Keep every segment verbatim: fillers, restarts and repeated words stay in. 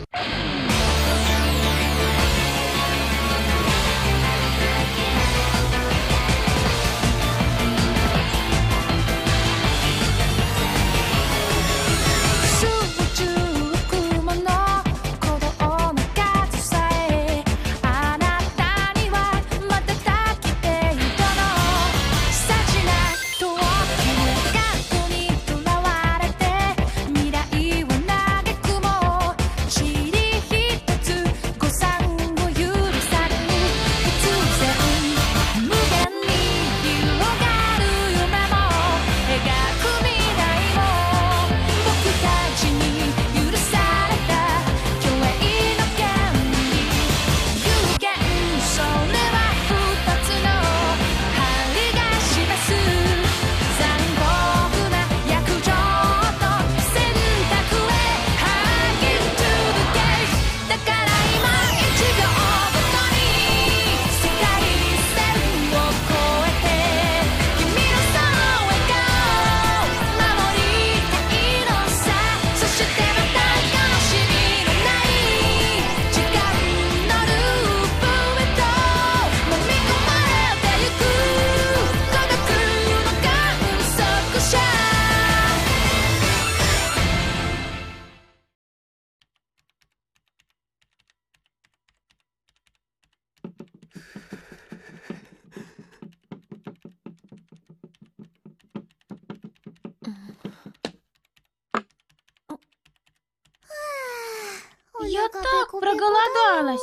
Я так проголодалась.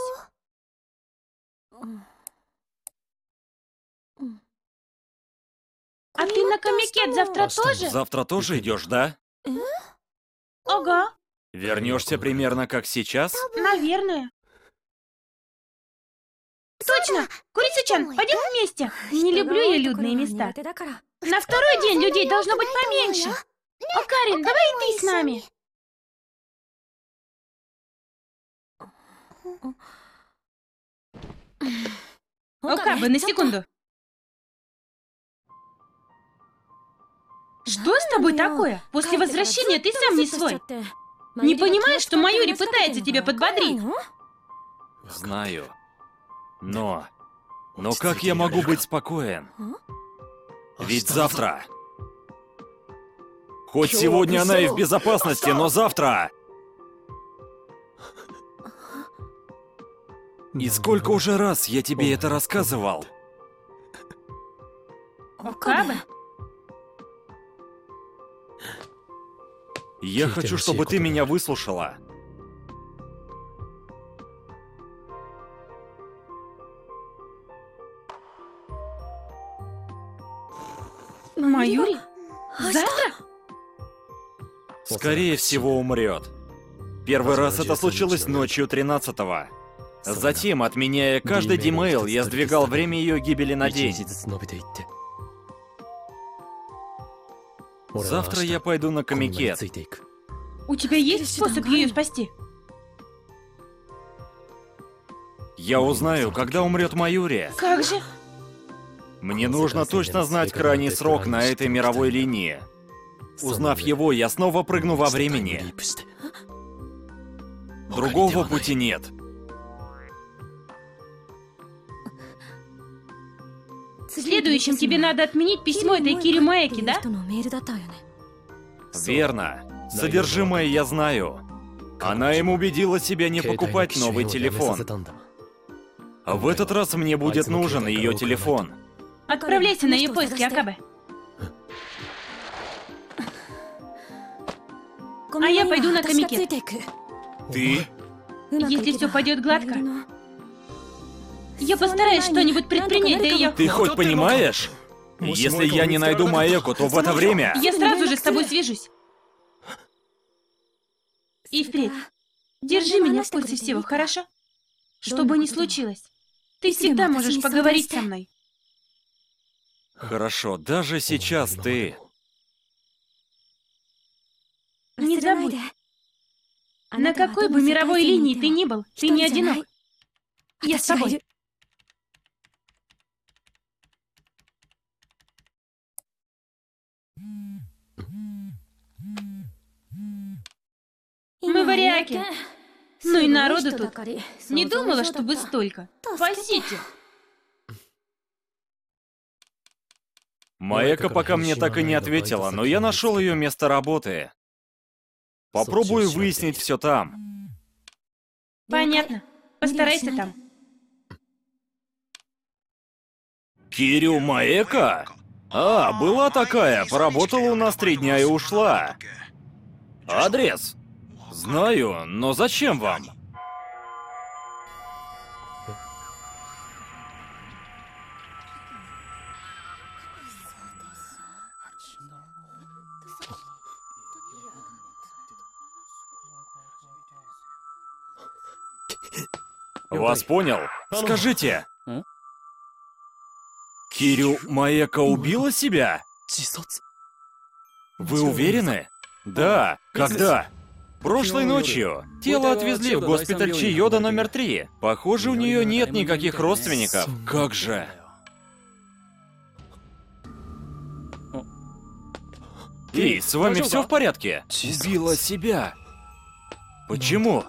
А ты на комикет завтра тоже? Завтра тоже идешь, да? Ага, Вернешься примерно как сейчас? наверное. Точно! Курица-чан, пойдем вместе. Не люблю я людные места. На второй день людей должно быть поменьше. О, Карин, давай и ты с нами. Окабе, на секунду. Что с тобой такое? После возвращения ты сам не свой. Не понимаешь, что Майюри пытается тебя подбодрить? Знаю. Но... Но как я могу быть спокоен? Ведь завтра... Хоть сегодня она и в безопасности, но завтра... И сколько уже раз я тебе это рассказывал? Окабе? Я хочу, чтобы ты меня выслушала. Майюри? Завтра? Скорее всего, умрет. Первый раз это случилось ночью тринадцатого. Затем, отменяя каждый димейл, я сдвигал время ее гибели на день. Завтра я пойду на комикет. У тебя есть способ ее спасти? Я узнаю, когда умрет Майюри. Как же? Мне нужно точно знать крайний срок на этой мировой линии. Узнав его, я снова прыгну во времени. Другого пути нет. Следующим тебе надо отменить письмо этой Кири Маэки, да? Верно. Содержимое я знаю. Она им убедила себя не покупать новый телефон. А в этот раз мне будет нужен ее телефон. Отправляйся на ее поиски, Окабе. А я пойду на комикет. Ты? Если все пойдет гладко, я постараюсь что-нибудь предпринять для ее... Ты хоть понимаешь? Если я не найду Маэку, то в это время... Я сразу же с тобой свяжусь. И впредь, держи меня в курсе всего, хорошо? Что бы ни случилось, ты всегда можешь поговорить со мной. Хорошо, даже сейчас ты... Не забудь, на какой бы мировой линии ты ни был, ты не одинок. Я с тобой. Мы в Ариаке. Ну и народу тут. Не думала, чтобы столько. Спасите. Маэка пока мне так и не ответила, но я нашел ее место работы. Попробую выяснить все там. Понятно. Постарайся там. Кирю Маэка? А, была такая, поработала у нас три дня и ушла. Адрес? Знаю, но зачем вам? Вас понял. Скажите. Кирю Маэка убила себя? Вы уверены? Да. Когда? Прошлой ночью. Тело отвезли в госпиталь Чиода номер три. Похоже, у нее нет никаких родственников. Как же? Эй, с вами все в порядке? Убила себя. Почему?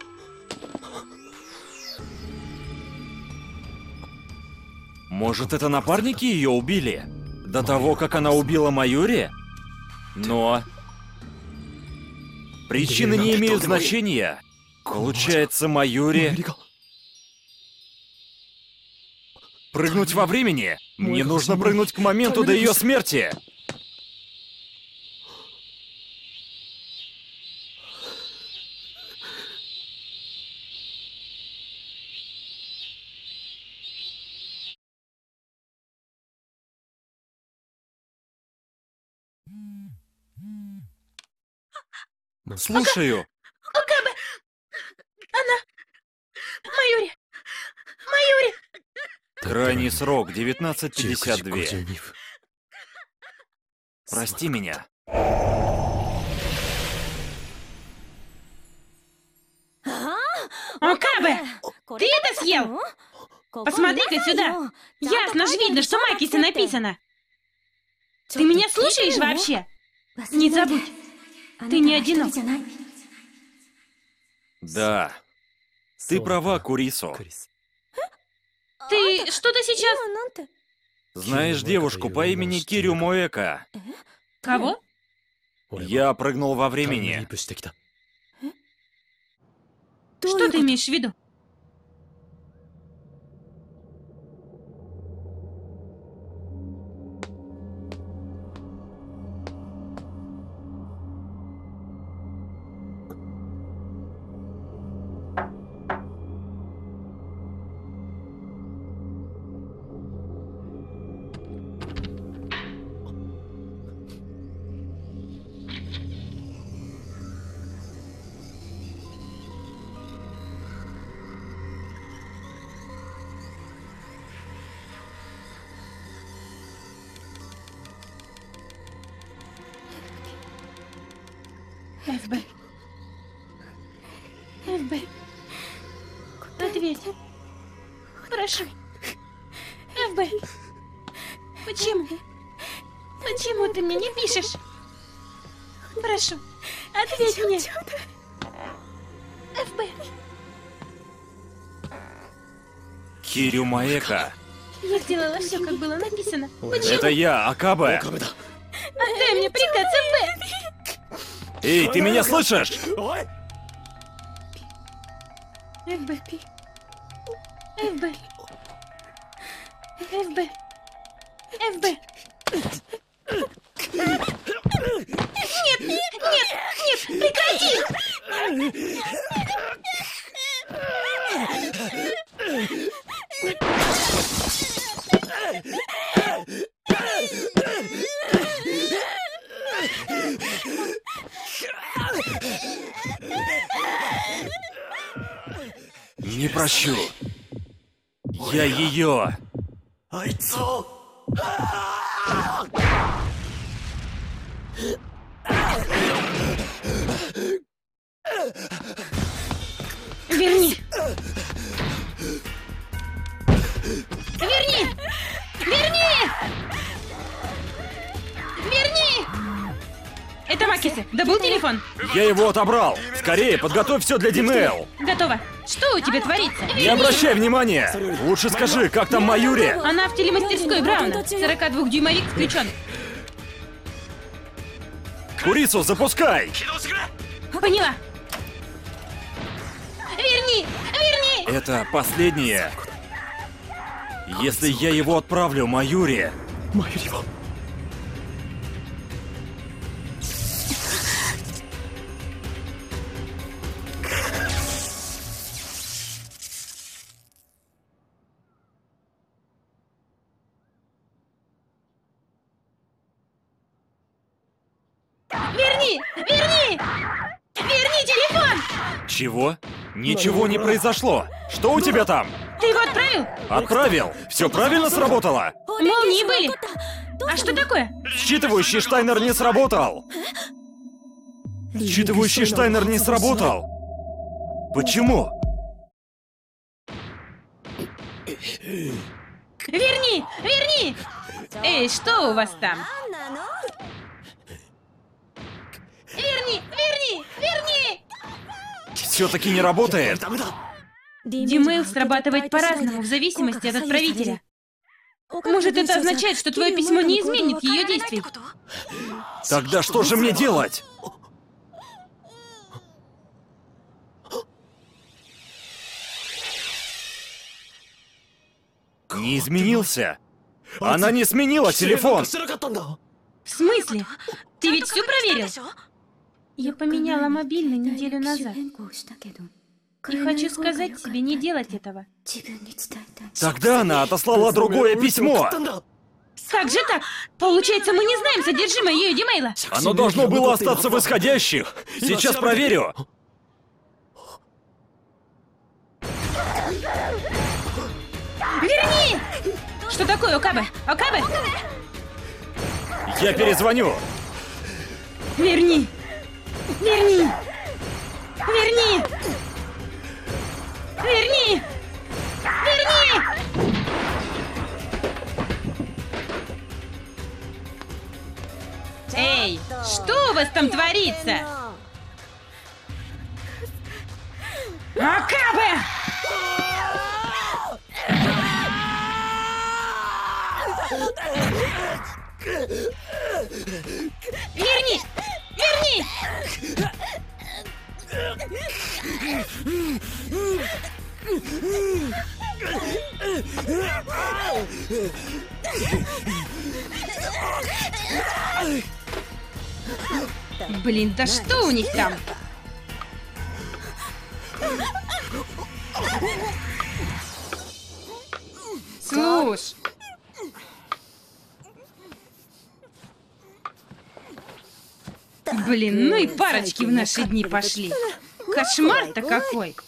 Может, это напарники ее убили? До того, как она убила Майори? Но... Причины не имеют значения. Получается, Майори... Прыгнуть во времени? Мне нужно прыгнуть к моменту до ее смерти. Слушаю. Окабе! Она... Майори! Майори! Крайний срок девятнадцать пятьдесят два. Прости меня. Окабе! Ты это съел? Посмотри-ка сюда! Ясно же видно, что Макиса написано. Ты меня слушаешь вообще? Не забудь. Ты не одинок. Да. Ты права, Курисо. Ты что-то сейчас... Знаешь девушку по имени Кирю Маэка? Кого? Я прыгнул во времени. Что ты имеешь в виду? ФБ. ФБ. Ответь. Прошу. ФБ. Почему? Почему ты мне не пишешь? Прошу. Ответь мне. ФБ. Кирю Маэка. Я сделала все, как было написано. Почему? Это я, Окабе. Отдай мне приказ, ФБ. Эй, ты меня слышишь? ФБ. ФБ. ФБ. ФБ. Нет, нет, нет, прекрати! Не прощу. Я ее. Верни! Верни! Верни! Верни! Это Макисы, да забыл телефон? Я его отобрал. Скорее, подготовь все для Димейл. Готово. Что у тебя творится? Не обращай внимания. Лучше скажи, как там Маюри? Она в телемастерской Брауна. сорокадвухдюймовик включен. Курицу запускай. Поняла. Верни! Верни! Это последнее. Если я его отправлю Маюри... Верни! Верни! Верни телефон! Чего? Ничего не произошло. Что у тебя там? Ты его отправил? Отправил. Все правильно сработало? Молнии были. А что такое? Считывающий Штайнер не сработал. Считывающий Штайнер не сработал. Почему? Верни! Верни! Эй, что у вас там? Верни! Верни! Верни! Все-таки не работает. Димейл срабатывает по-разному, в зависимости от отправителя. Может, это означает, что твое письмо не изменит ее действий? Тогда что же мне делать? Не изменился. Она не сменила телефон. В смысле? Ты ведь все проверил? Я поменяла мобильный неделю назад. И хочу сказать тебе не делать этого. Тогда она отослала другое письмо. Как же так? Получается, мы не знаем содержимое ее димейла. Оно должно было остаться в исходящих. Сейчас проверю. Верни! Что такое, Окабе? Окабе? Я перезвоню. Верни! Верни! Верни! Верни! Верни! Эй, что у вас там творится? Окабе! Верни! Верни! Блин, да что у них там? Слушай. Блин, ну и парочки в наши дни пошли. Кошмар-то какой.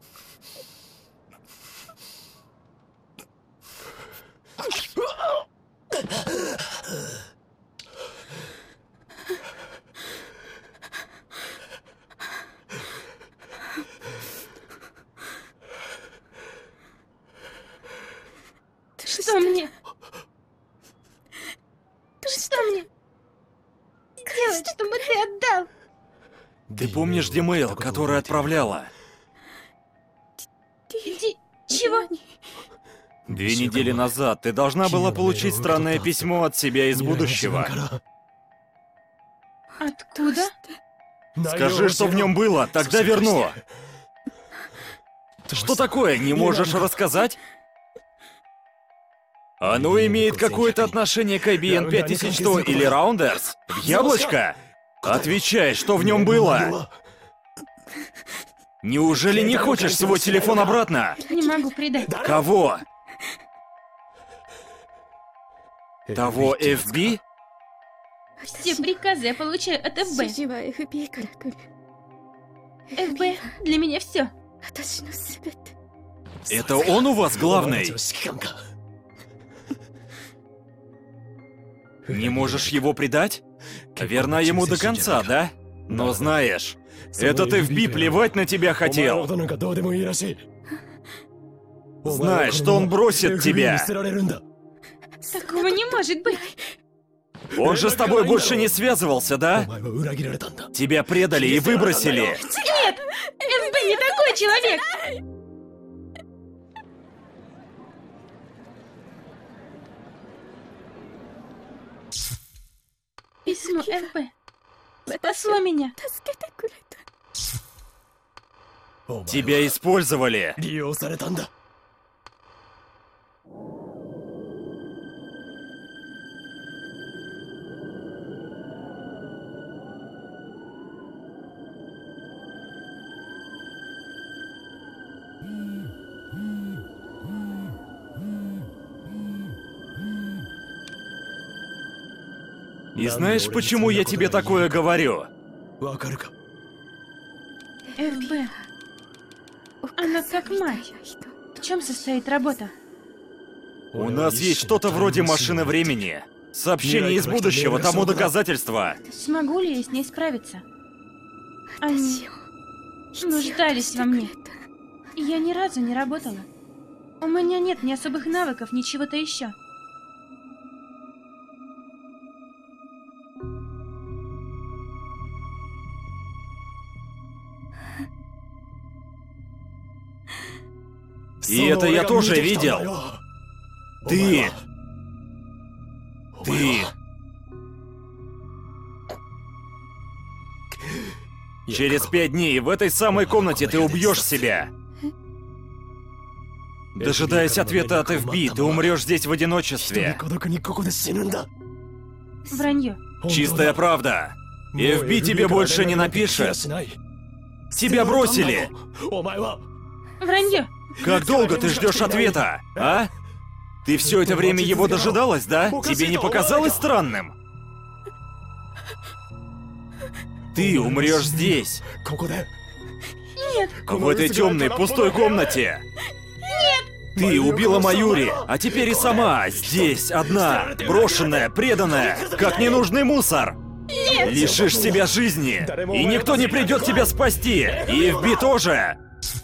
Что мне? Что мне делать, чтобы ты отдал? Ты помнишь Димейл, который отправляла? Ди... Чего? Две недели назад ты должна была получить странное письмо от себя из будущего. Откуда? Скажи, что в нем было, тогда верну. Что такое, не можешь рассказать? Оно имеет какое-то отношение к ай би эм пять тысяч сто или Rounders? Яблочко? Отвечай, что в нем было? Неужели не хочешь свой телефон обратно? Не могу предать. Кого? Того эф би? Все приказы я получаю от эф бэ. эф бэ для меня все. Это он у вас главный? Не можешь его предать? Верна ему до конца, да? Но знаешь, этот эф би плевать на тебя хотел. Знаешь, что он бросит тебя. Такого не может быть. Он же с тобой больше не связывался, да? Тебя предали и выбросили. Нет! эф бэ не такой человек! Письмо эф бэ спасло меня. Тебя использовали. И знаешь, почему я тебе такое говорю? эф бэ. Она как мать. В чем состоит работа? У нас есть что-то вроде машины времени. Сообщение из будущего тому доказательство. Смогу ли я с ней справиться? Они нуждались во мне. Я ни разу не работала. У меня нет ни особых навыков, ни чего-то еще. И это я тоже видел. Ты... Ты... Через пять дней в этой самой комнате ты убьешь себя. Дожидаясь ответа от эф би, ты умрешь здесь в одиночестве. Вранье. Чистая правда. эф би тебе больше не напишет. Тебя бросили. Вранье. Как долго ты ждешь ответа, а? Ты все это время его дожидалась, да? Тебе не показалось странным? Ты умрешь здесь. Нет. В этой темной пустой комнате. Нет. Ты убила Маюри, а теперь и сама здесь, одна, брошенная, преданная, как ненужный мусор. Нет. Лишишь себя жизни, и никто не придет тебя спасти, и эф би тоже.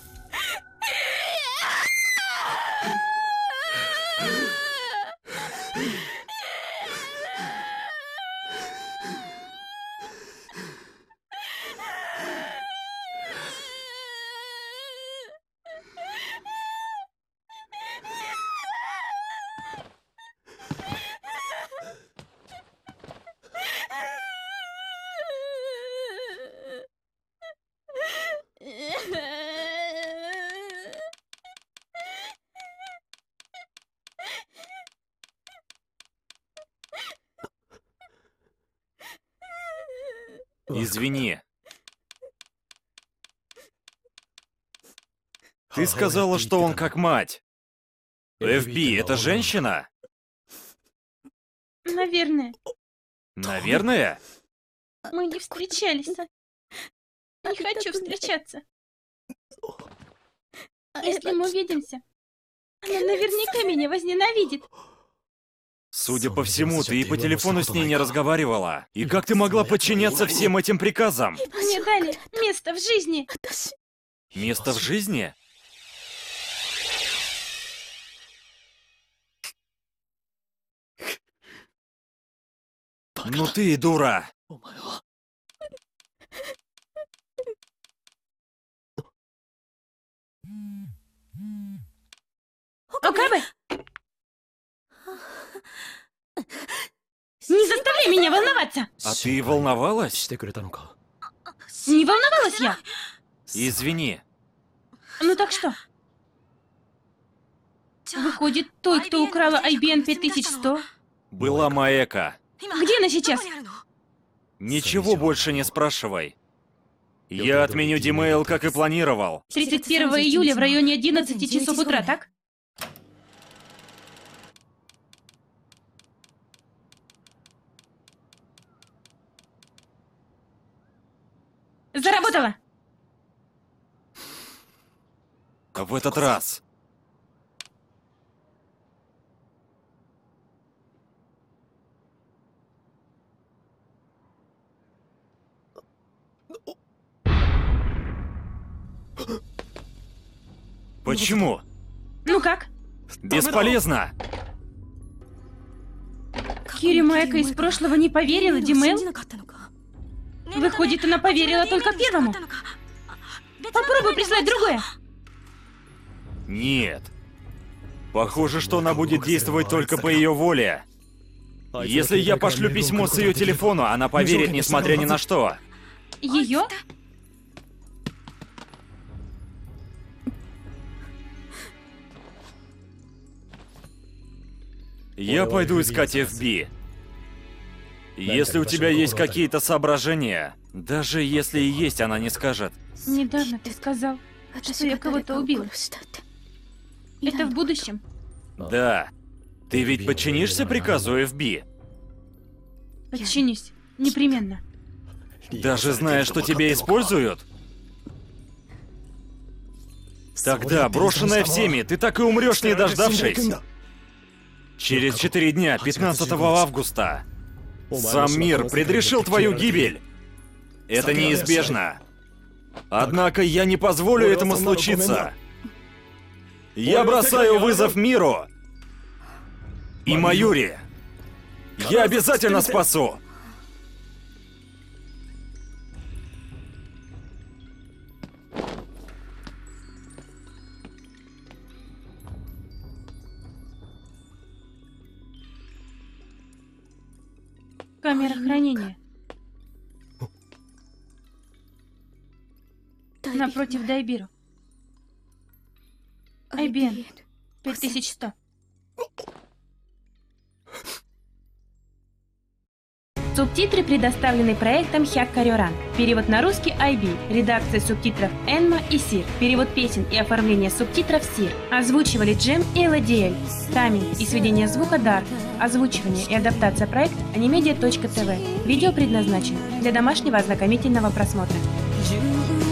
Извини. Ты сказала, что он как мать. эф би — это женщина? Наверное. Наверное? Мы не встречались. Не хочу встречаться. Если мы увидимся, она наверняка меня возненавидит. Судя по всему, ты и по телефону с ней не разговаривала. И как ты могла подчиняться всем этим приказам? Мне дали место в жизни. Место в жизни? Ну ты и дура. Окабе! Не заставляй меня волноваться! А ты волновалась? Не волновалась я! Извини. Ну так что? Выходит, той, кто украла ай би эм пять тысяч сто? Была Маэка. Где она сейчас? Ничего больше не спрашивай. Я отменю Димейл, как и планировал. тридцать первого июля в районе одиннадцати часов утра, так? Заработала! В этот раз. Почему? Ну как? Бесполезно. Кирю Маэка из прошлого не поверила Димэл? Выходит, она поверила только первому. Попробуй прислать другое. Нет. Похоже, что она будет действовать только по ее воле. Если я пошлю письмо с ее телефона, она поверит, несмотря ни на что. Ее? Я пойду искать эф би. Если у тебя есть какие-то соображения, даже если и есть, она не скажет. Недавно ты сказал, что я кого-то убила. Это в будущем? Да. Ты ведь подчинишься приказу эф би? Подчинюсь. Непременно. Даже зная, что тебя используют? Тогда, брошенная всеми, ты так и умрешь, не дождавшись. Через четыре дня, пятнадцатого августа, сам мир предрешил твою гибель. Это неизбежно. Однако я не позволю этому случиться. Я бросаю вызов миру и Маюри. Я обязательно спасу. Камера хранения. Напротив Дайбиру. ай би эм пять тысяч сто. Субтитры предоставлены проектом Хяккарёран. Перевод на русский ай би. Редакция субтитров Энма и Сир. Перевод песен и оформление субтитров Сир. Озвучивали Джем и Эладиэль. Тайминг и сведение звука Дар. Озвучивание и адаптация проект анимедиа точка тэ вэ. Видео предназначено для домашнего ознакомительного просмотра.